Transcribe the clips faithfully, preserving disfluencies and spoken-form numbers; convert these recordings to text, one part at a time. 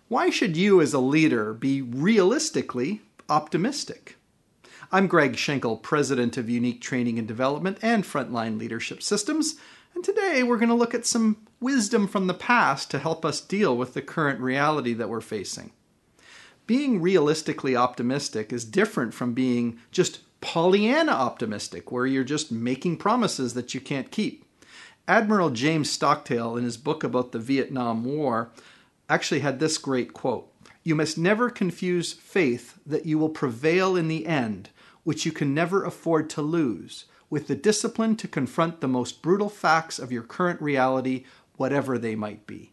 Why should you as a leader be realistically optimistic? I'm Greg Schenkel, President of Unique Training and Development and Frontline Leadership Systems, and today we're going to look at some wisdom from the past to help us deal with the current reality that we're facing. Being realistically optimistic is different from being just Pollyanna optimistic, where you're just making promises that you can't keep. Admiral James Stockdale, in his book about the Vietnam War, actually had this great quote: "You must never confuse faith that you will prevail in the end, which you can never afford to lose, with the discipline to confront the most brutal facts of your current reality, whatever they might be."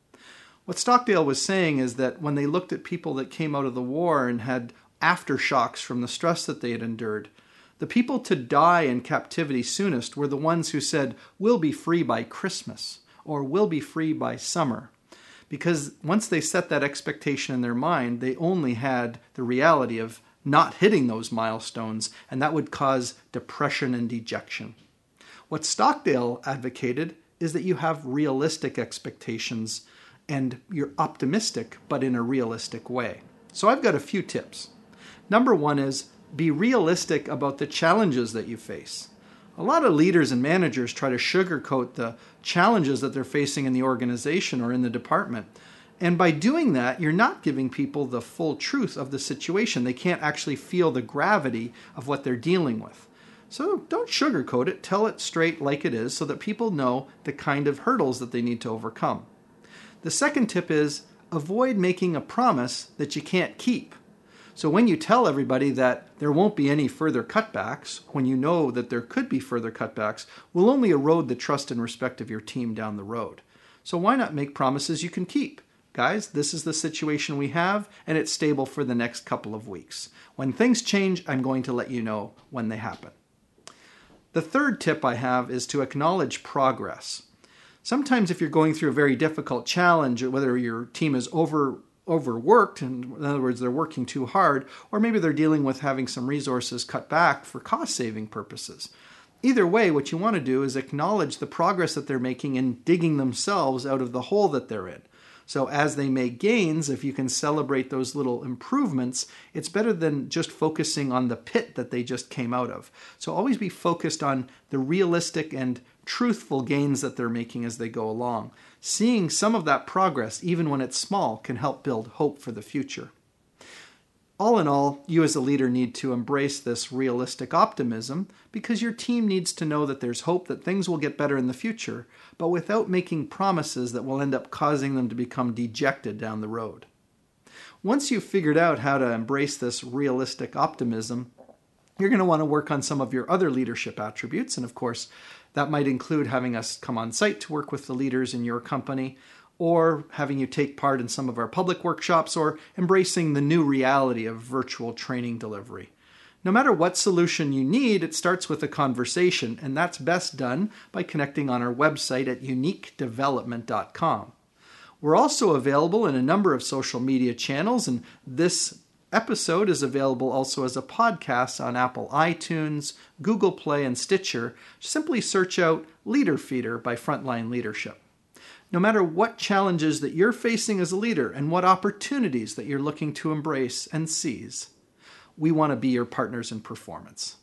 What Stockdale was saying is that when they looked at people that came out of the war and had aftershocks from the stress that they had endured, the people to die in captivity soonest were the ones who said, "We'll be free by Christmas," or "We'll be free by summer." Because once they set that expectation in their mind, they only had the reality of not hitting those milestones, and that would cause depression and dejection. What Stockdale advocated is that you have realistic expectations and you're optimistic, but in a realistic way. So I've got a few tips. Number one is be realistic about the challenges that you face. A lot of leaders and managers try to sugarcoat the challenges that they're facing in the organization or in the department. And by doing that, you're not giving people the full truth of the situation. They can't actually feel the gravity of what they're dealing with. So don't sugarcoat it. Tell it straight like it is so that people know the kind of hurdles that they need to overcome. The second tip is avoid making a promise that you can't keep. So when you tell everybody that there won't be any further cutbacks, when you know that there could be further cutbacks, will only erode the trust and respect of your team down the road. So why not make promises you can keep? Guys, this is the situation we have, and it's stable for the next couple of weeks. When things change, I'm going to let you know when they happen. The third tip I have is to acknowledge progress. Sometimes if you're going through a very difficult challenge, whether your team is over overworked, and in other words, they're working too hard, or maybe they're dealing with having some resources cut back for cost-saving purposes. Either way, what you want to do is acknowledge the progress that they're making in digging themselves out of the hole that they're in. So as they make gains, if you can celebrate those little improvements, it's better than just focusing on the pit that they just came out of. So always be focused on the realistic and truthful gains that they're making as they go along. Seeing some of that progress, even when it's small, can help build hope for the future. All in all, you as a leader need to embrace this realistic optimism because your team needs to know that there's hope that things will get better in the future, but without making promises that will end up causing them to become dejected down the road. Once you've figured out how to embrace this realistic optimism, you're going to want to work on some of your other leadership attributes, and of course, that might include having us come on site to work with the leaders in your company, or having you take part in some of our public workshops, or embracing the new reality of virtual training delivery. No matter what solution you need, it starts with a conversation, and that's best done by connecting on our website at unique development dot com. We're also available in a number of social media channels, and this episode is available also as a podcast on Apple iTunes, Google Play, and Stitcher. Simply search out Leader Feeder by Frontline Leadership. No matter what challenges that you're facing as a leader and what opportunities that you're looking to embrace and seize, we want to be your partners in performance.